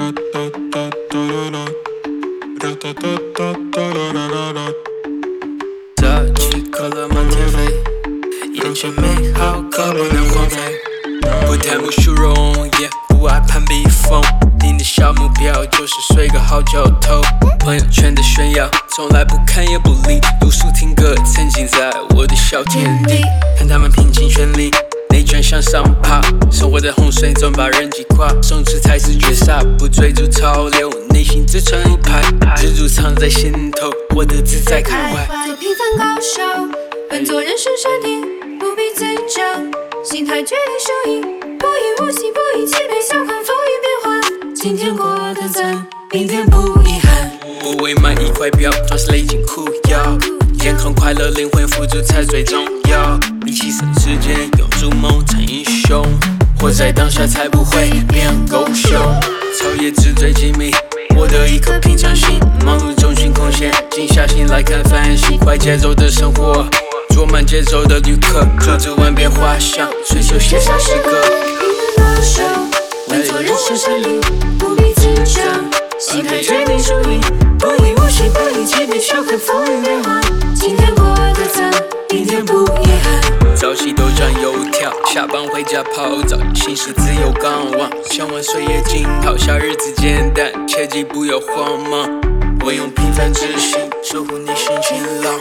这几可乐满天飞，眼前美好可不能荒废。不贪慕虚荣，也不爱攀比风。你的小目标就是睡个好觉头。朋友圈的炫耀，从来不看也不理。读书听歌，沉浸在我的小天地，看他们拼尽全力。内卷向上爬，生活的洪水总把人击垮。松弛才是绝杀，不追逐潮流，内心只存一派。蜘蛛藏在心头，我的自在开怀。 做平凡高手，本做人生山巅，不必增长，心态决定输赢，不以物喜，不以欺骗，笑看风云变幻。今天过得赞，明天不遗憾。 不为满意块表，装饰累进裤腰。健康快乐，灵魂富足才最重要。比起省时间，用筑梦成英雄。活在当下才不会变狗熊。超越纸醉金迷，我的一颗平常心。忙碌中寻空闲，静下心来看繁星。快节奏的生活，做慢节奏的旅客。做着万变花香，随手写下诗歌。 平凡高手，稳做人生胜利，不必紧张，心态决定输赢，不以物喜，不以欺骗，笑看风云变幻。今天过得赞，明天不遗憾。 早起豆浆油条，下班回家泡澡，心是自由港湾，想玩水也惊涛。小日子简单，切记不要慌忙。我用平凡之心守护你心勤劳。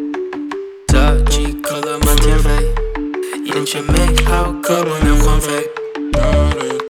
这几可乐满天飞，眼前美好可不能荒废。